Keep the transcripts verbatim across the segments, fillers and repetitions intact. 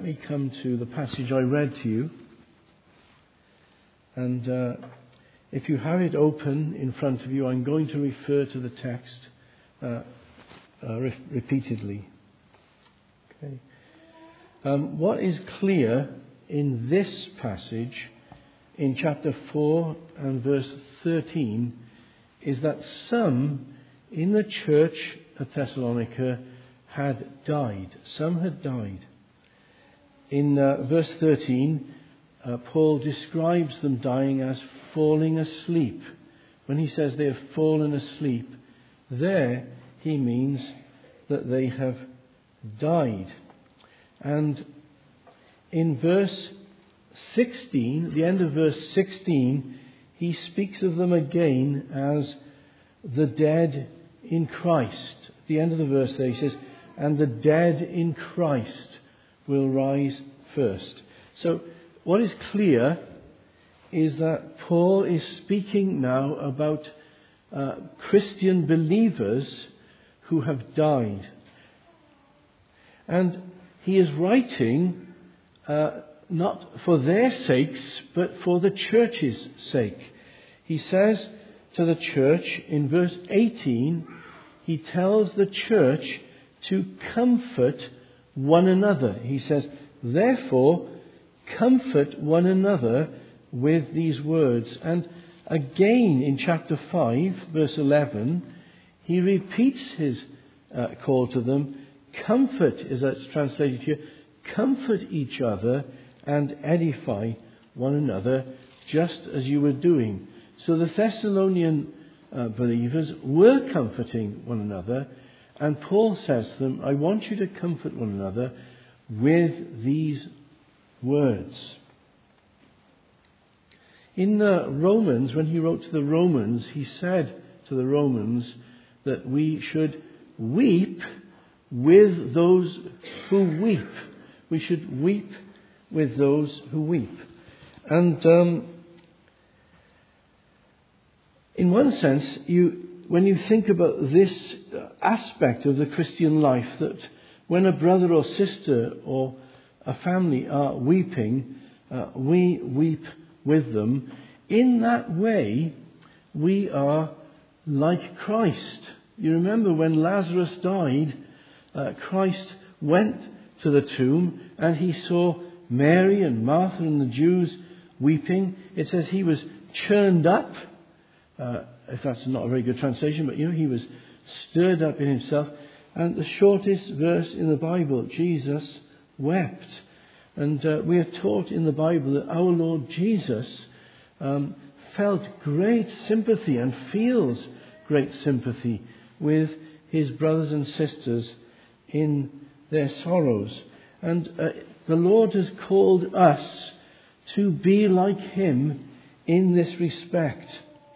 me come to the passage I read to you. And uh, if you have it open in front of you, I'm going to refer to the text uh, uh, re- repeatedly. Okay. Um, what is clear in this passage, in chapter four and verse thirteen, is that some in the church at Thessalonica had died. Some had died. In uh, verse thirteen, uh, Paul describes them dying as falling asleep. When he says they have fallen asleep, there he means that they have died. And in verse sixteen, the end of verse sixteen, he speaks of them again as the dead in Christ. At the end of the verse there he says, and the dead in Christ will rise first. So what is clear is that Paul is speaking now about uh, Christian believers who have died. And he is writing uh, not for their sakes, but for the church's sake. He says to the church in verse eighteen, he tells the church to comfort one another. He says, therefore, comfort one another with these words. And again in chapter five, verse eleven, he repeats his uh, call to them. Comfort, as that's translated here, comfort each other and edify one another, just as you were doing. So the Thessalonian uh, believers were comforting one another, and Paul says to them, I want you to comfort one another with these words. In the Romans, when he wrote to the Romans, he said to the Romans that we should weep with those who weep. We should weep with those who weep. And um, in one sense, you, when you think about this aspect of the Christian life, that when a brother or sister or a family are weeping, uh, we weep with them. In that way, we are like Christ. You remember when Lazarus died, uh, Christ went to the tomb and he saw Mary and Martha and the Jews weeping. It says he was churned up. Uh, if that's not a very good translation, but you know, he was stirred up in himself. And the shortest verse in the Bible, Jesus wept. And uh, we are taught in the Bible that our Lord Jesus um, felt great sympathy and feels great sympathy with his brothers and sisters in their sorrows. And uh, the Lord has called us to be like him in this respect.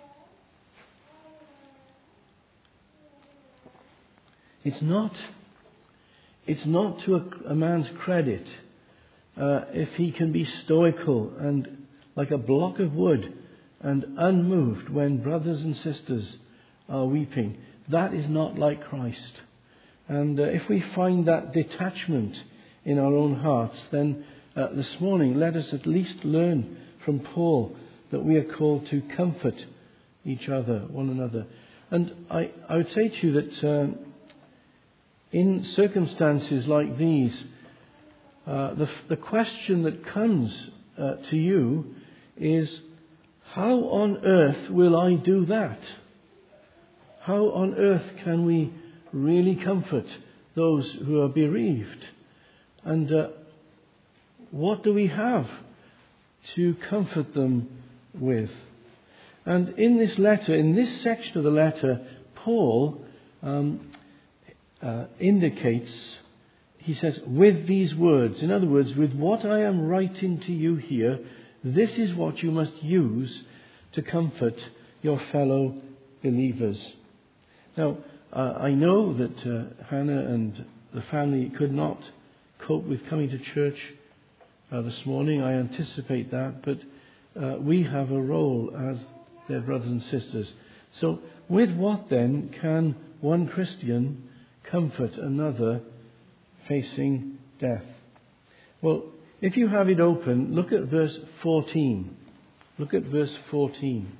It's not, it's not to a, a man's credit uh, if he can be stoical and like a block of wood and unmoved when brothers and sisters are weeping. That is not like Christ. And uh, if we find that detachment in our own hearts, then uh, this morning let us at least learn from Paul that we are called to comfort each other, one another. And I, I would say to you that uh, in circumstances like these, uh, the, the question that comes uh, to you is, how on earth will I do that? How on earth can we really comfort those who are bereaved? And uh, what do we have to comfort them with? And in this letter, in this section of the letter, Paul um, uh, indicates, he says, with these words. In other words, with what I am writing to you here, this is what you must use to comfort your fellow believers. Now, uh, I know that uh, Hannah and the family could not cope with coming to church uh, this morning. I anticipate that, but uh, we have a role as their brothers and sisters. So, with what then can one Christian comfort another facing death? Well, if you have it open, look at verse fourteen. Look at verse fourteen.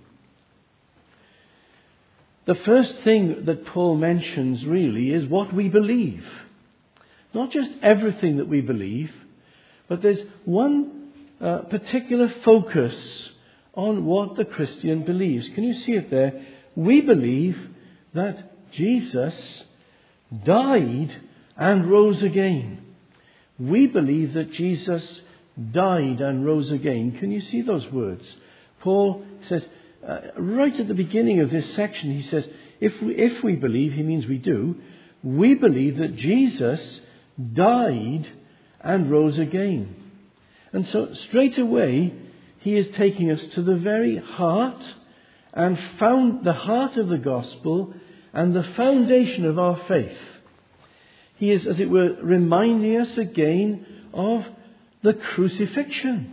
The first thing that Paul mentions really is what we believe. Not just everything that we believe, but there's one uh, particular focus on what the Christian believes. Can you see it there? We believe that Jesus died and rose again. We believe that Jesus died and rose again. Can you see those words? Paul says, uh, right at the beginning of this section, he says, if we, if we believe, he means we do, we believe that Jesus died and rose again. And so straight away, he is taking us to the very heart and found the heart of the gospel and the foundation of our faith. He is, as it were, reminding us again of the crucifixion.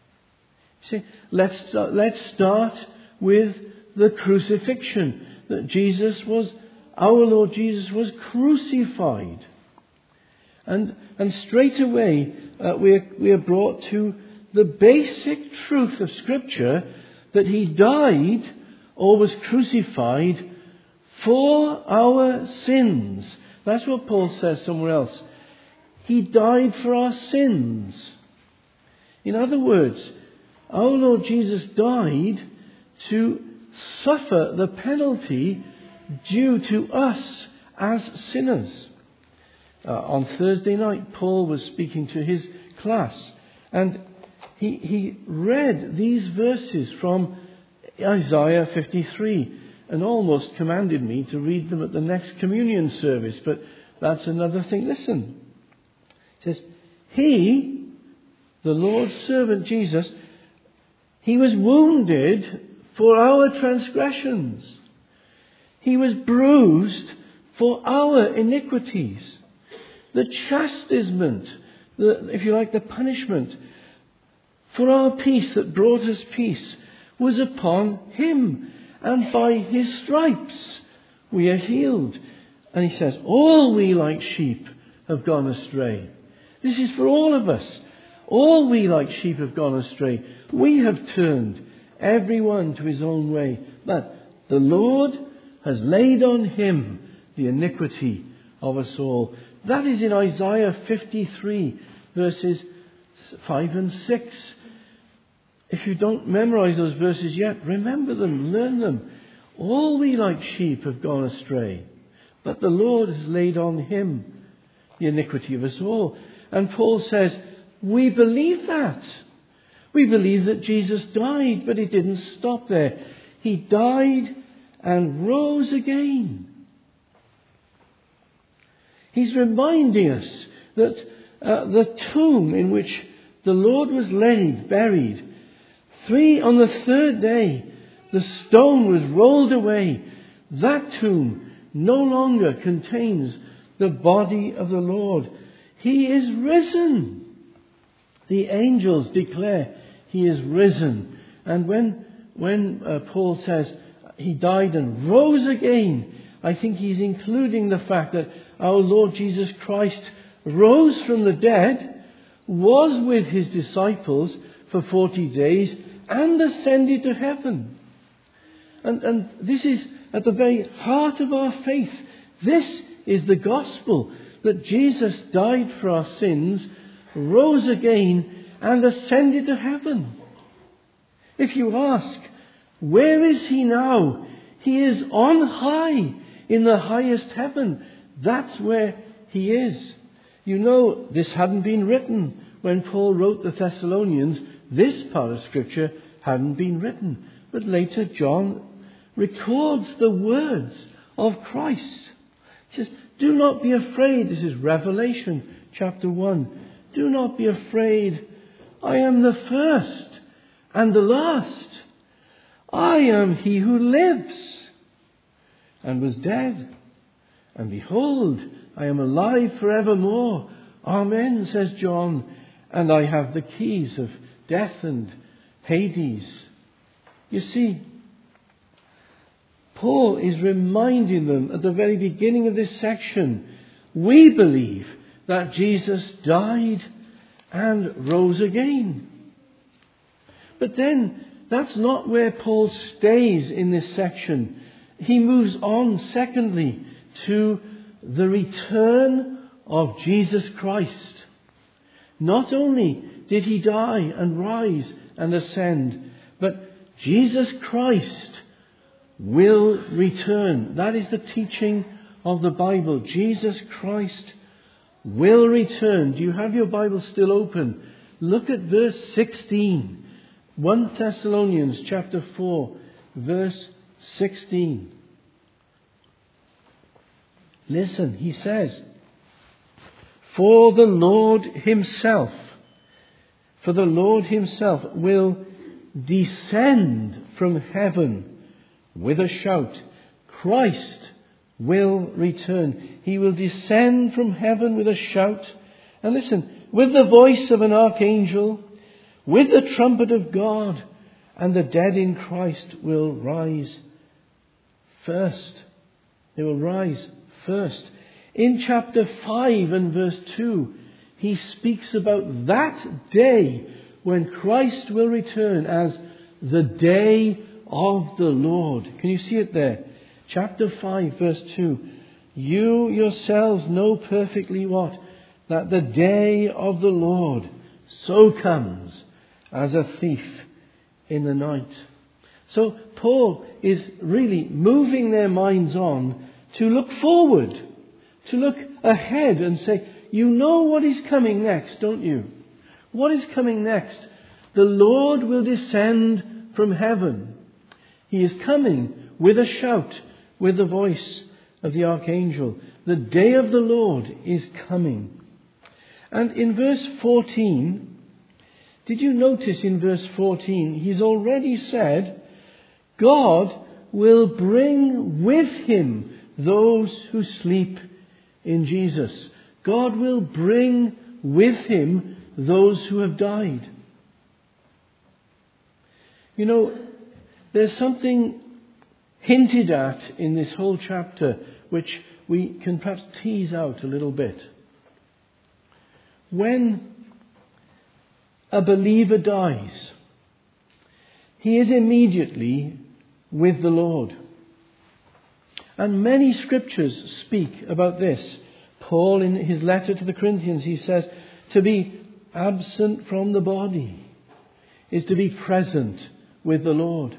See, let's uh, let's start with the crucifixion. That Jesus was, our Lord Jesus was crucified, and and straight away uh, we are, we are brought to the basic truth of Scripture that He died or was crucified for our sins. That's what Paul says somewhere else. He died for our sins. In other words, our Lord Jesus died to suffer the penalty due to us as sinners. Uh, on Thursday night, Paul was speaking to his class, and he, he read these verses from Isaiah fifty-three and almost commanded me to read them at the next communion service, but that's another thing. Listen. It says, He, the Lord's servant Jesus, He was wounded for our transgressions. He was bruised for our iniquities. The chastisement, the, if you like, the punishment for our peace that brought us peace was upon Him. And by His stripes we are healed. And he says, all we like sheep have gone astray. This is for all of us. All we like sheep have gone astray. We have turned everyone to his own way. But the Lord has laid on Him the iniquity of us all. That is in Isaiah fifty-three, verses five and six. If you don't memorize those verses yet, remember them, learn them. All we like sheep have gone astray, but the Lord has laid on Him the iniquity of us all. And Paul says, we believe that. We believe that Jesus died, but it didn't stop there. He died and rose again. He's reminding us that uh, the tomb in which the Lord was laid, buried, three on the third day, the stone was rolled away. That tomb no longer contains the body of the Lord. He is risen. The angels declare He is risen. And when when uh, Paul says He died and rose again, I think he's including the fact that our Lord Jesus Christ rose from the dead, was with His disciples for forty days, and ascended to heaven. And, and this is at the very heart of our faith. This is the gospel, that Jesus died for our sins, rose again, and ascended to heaven. If you ask, where is He now? He is on high, in the highest heaven. That's where He is. You know, this hadn't been written when Paul wrote the Thessalonians. This part of Scripture hadn't been written. But later John records the words of Christ. He says, do not be afraid. This is Revelation chapter one. Do not be afraid. I am the first and the last. I am He who lives and was dead. And behold, I am alive forevermore. Amen, says John. And I have the keys of death and Hades. You see, Paul is reminding them at the very beginning of this section, we believe that Jesus died and rose again. But then, that's not where Paul stays in this section. He moves on, secondly, to the return of Jesus Christ. Not only did he die and rise and ascend, but Jesus Christ will return. That is the teaching of the Bible. Jesus Christ will return. Do you have your Bible still open? Look at verse sixteen. First Thessalonians chapter four, verse sixteen. Listen, he says, For the Lord himself, for the Lord himself will descend from heaven with a shout. Christ will return. He will descend from heaven with a shout. And listen, with the voice of an archangel, with the trumpet of God, and the dead in Christ will rise first. They will rise first. In chapter five and verse two, he speaks about that day when Christ will return as the day of the Lord. Can you see it there? Chapter five, verse two. You yourselves know perfectly what? That the day of the Lord so comes as a thief in the night. So Paul is really moving their minds on to look forward, to look ahead and say, you know what is coming next, don't you? What is coming next? The Lord will descend from heaven. He is coming with a shout, with the voice of the archangel. The day of the Lord is coming. And in verse fourteen, did you notice in verse fourteen, he's already said, God will bring with him those who sleep in Jesus. God will bring with him those who have died. You know, there's something hinted at in this whole chapter which we can perhaps tease out a little bit. When a believer dies, he is immediately with the Lord. And many scriptures speak about this. Paul, in his letter to the Corinthians, he says, to be absent from the body is to be present with the Lord.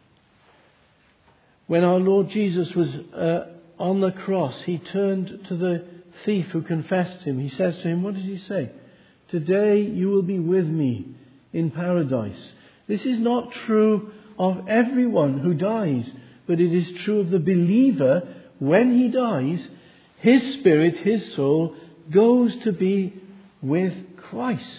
When our Lord Jesus was uh, on the cross, he turned to the thief who confessed him. He says to him, what does he say? Today you will be with me in paradise. This is not true of everyone who dies, but it is true of the believer. When he dies, his spirit, his soul, goes to be with Christ.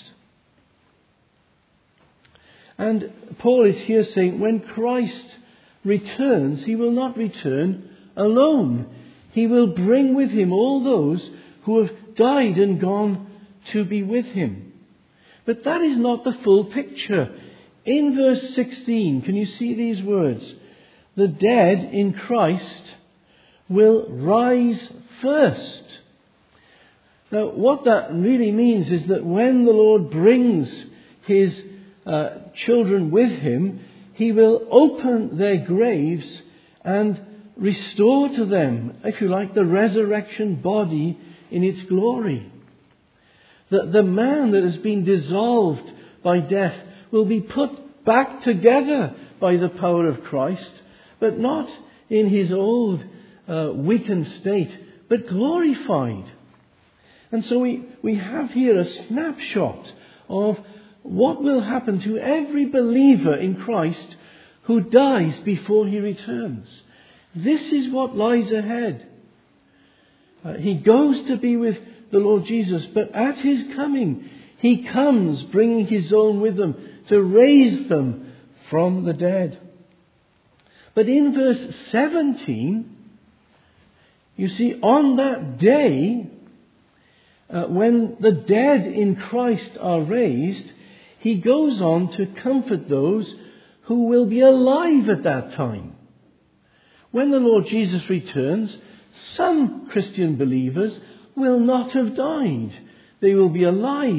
And Paul is here saying, when Christ returns, he will not return alone. He will bring with him all those who have died and gone to be with him. But that is not the full picture. In verse sixteen, can you see these words? The dead in Christ will rise first. Now, what that really means is that when the Lord brings his uh, children with him, he will open their graves and restore to them, if you like, the resurrection body in its glory. The, the man that has been dissolved by death will be put back together by the power of Christ, but not in his old uh, weakened state, but glorified. And so we, we have here a snapshot of what will happen to every believer in Christ who dies before he returns. This is what lies ahead. Uh, he goes to be with the Lord Jesus, but at his coming, he comes bringing his own with him to raise them from the dead. But in verse seventeen, you see, on that day, uh, when the dead in Christ are raised, he goes on to comfort those who will be alive at that time. When the Lord Jesus returns, some Christian believers will not have died. They will be alive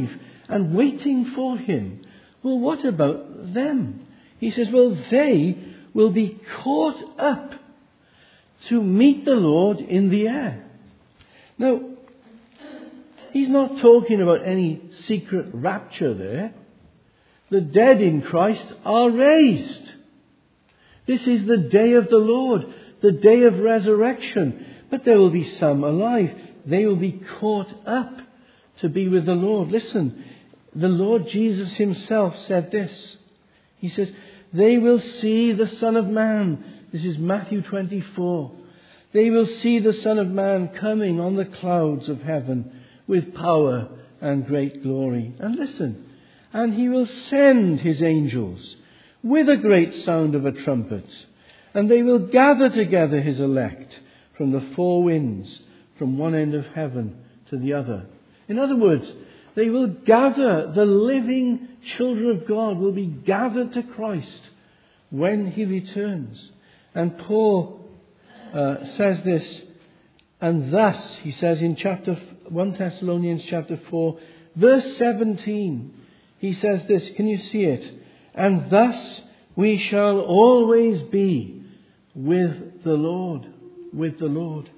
and waiting for him. Well, what about them? He says, well, they will be caught up to meet the Lord in the air. Now, he's not talking about any secret rapture there. The dead in Christ are raised. This is the day of the Lord, the day of resurrection. But there will be some alive. They will be caught up to be with the Lord. Listen, the Lord Jesus himself said this. He says, they will see the Son of Man. This is Matthew twenty-four. They will see the Son of Man coming on the clouds of heaven with power and great glory. And listen, and he will send his angels with a great sound of a trumpet, and they will gather together his elect from the four winds, from one end of heaven to the other. In other words, they will gather, the living children of God will be gathered to Christ when he returns. And Paul uh, says this, and thus, he says in chapter First Thessalonians chapter four, verse seventeen, he says this, can you see it? And thus we shall always be with the Lord, with the Lord.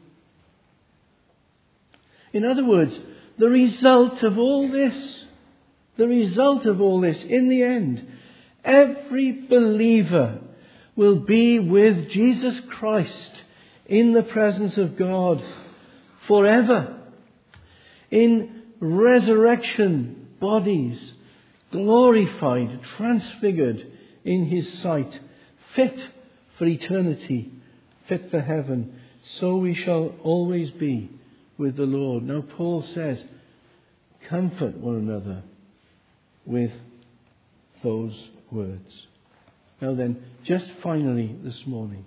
In other words, the result of all this, the result of all this, in the end, every believer will be with Jesus Christ in the presence of God forever, in resurrection bodies, glorified, transfigured in his sight, fit for eternity, fit for heaven. So we shall always be with the Lord. Now Paul says, comfort one another with those words. Now then, just finally this morning,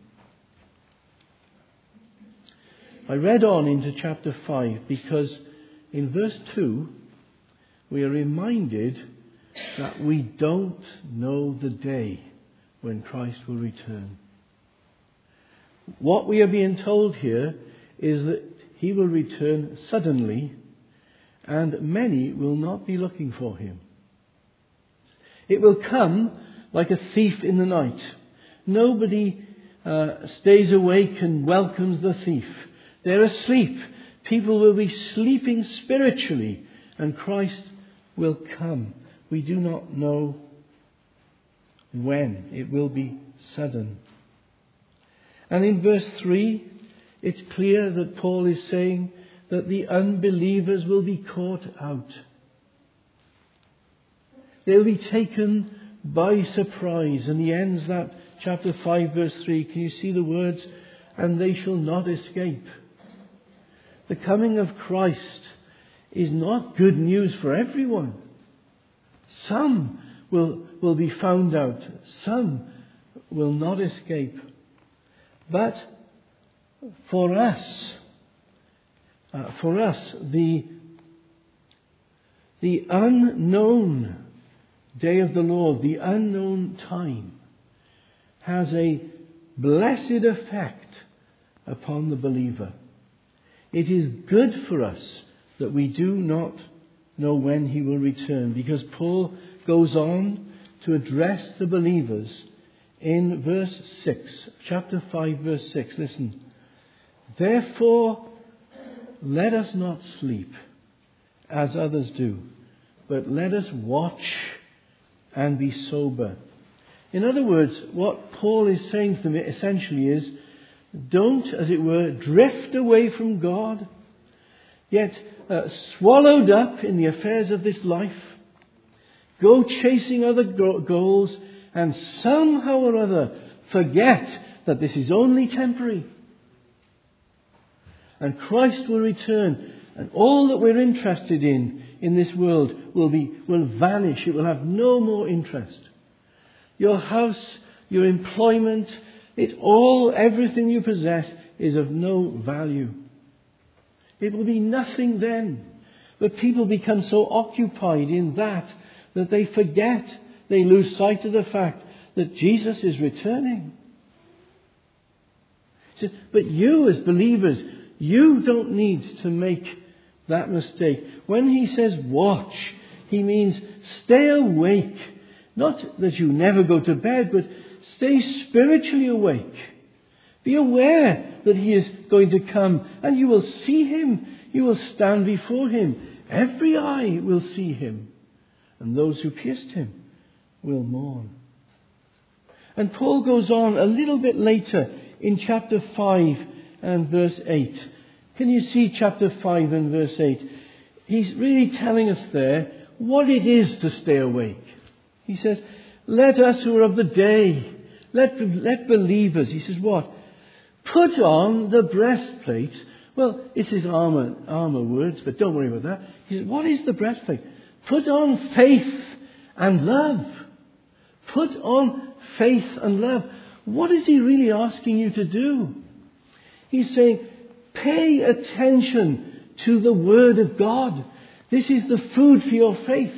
I read on into chapter five because in verse two we are reminded that we don't know the day when Christ will return. What we are being told here is that he will return suddenly, and many will not be looking for him. It will come like a thief in the night. Nobody uh, stays awake and welcomes the thief. They're asleep. People will be sleeping spiritually, and Christ will come. We do not know when. It will be sudden. And in verse three, it's clear that Paul is saying that the unbelievers will be caught out. They'll be taken by surprise. And he ends that chapter five verse three. Can you see the words? And they shall not escape. The coming of Christ is not good news for everyone. Some will, will be found out. Some will not escape. But for us, uh, for us, the, the unknown day of the Lord, the unknown time, has a blessed effect upon the believer. It is good for us that we do not know when he will return, because Paul goes on to address the believers in verse six, chapter five, verse six. Listen. Therefore, let us not sleep as others do, but let us watch and be sober. In other words, what Paul is saying to them essentially is, don't, as it were, drift away from God, yet uh, swallowed up in the affairs of this life. Go chasing other goals and somehow or other forget that this is only temporary. And Christ will return, and all that we're interested in in this world will be will vanish. It will have no more interest. Your house, your employment, it all, everything you possess is of no value. It will be nothing then. But people become so occupied in that that they forget, they lose sight of the fact that Jesus is returning. But you as believers, you don't need to make that mistake. When he says watch, He means stay awake. Not that you never go to bed, but stay spiritually awake. Be aware that He is going to come, and you will see Him. You will stand before Him. Every eye will see Him, and those who pierced Him will mourn. And Paul goes on a little bit later in chapter five and verse eight. Can you see chapter five and verse eight? He's really telling us there what it is to stay awake. He says, let us who are of the day, let, let believers, he says what? Put on the breastplate. Well, it's his armour, armour words, but don't worry about that. He says, what is the breastplate? Put on faith and love. Put on faith and love. What is he really asking you to do? He's saying, pay attention to the Word of God. This is the food for your faith.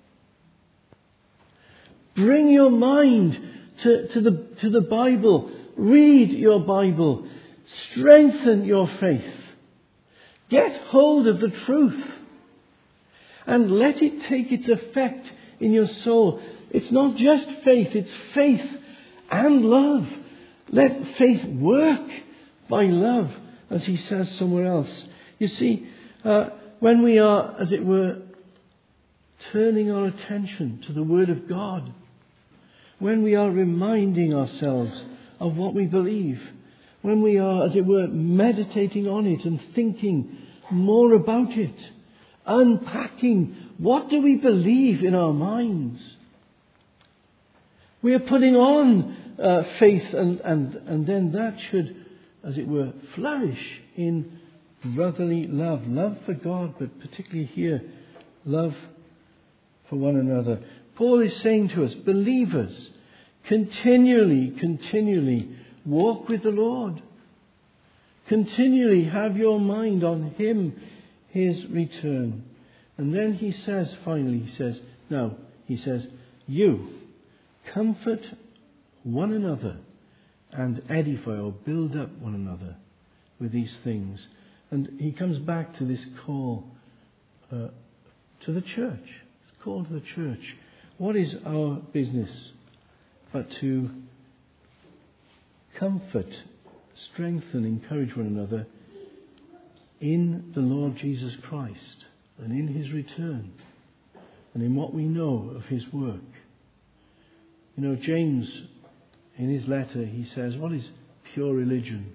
Bring your mind to, to, the, to the Bible. Read your Bible. Strengthen your faith. Get hold of the truth. And let it take its effect in your soul. It's not just faith, it's faith and love. Let faith work by love, as he says somewhere else. You see, uh, when we are, as it were, turning our attention to the Word of God, when we are reminding ourselves of what we believe, when we are, as it were, meditating on it and thinking more about it, unpacking what do we believe in our minds, we are putting on uh, faith, and, and, and then that should, as it were, flourish in brotherly love. Love for God, but particularly here, love for one another. Paul is saying to us, believers, continually, continually walk with the Lord. Continually have your mind on Him, His return. And then he says, finally, he says, no, he says, you comfort one another and edify or build up one another with these things. And he comes back to this call uh, to the church. It's called to the church. What is our business but to comfort, strengthen, encourage one another in the Lord Jesus Christ and in His return and in what we know of His work. You know, James, in his letter, he says, what is pure religion?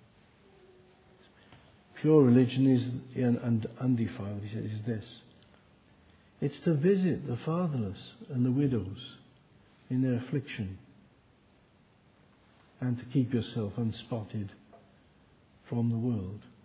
Pure religion is, and undefiled, he says, is this. It's to visit the fatherless and the widows in their affliction and to keep yourself unspotted from the world.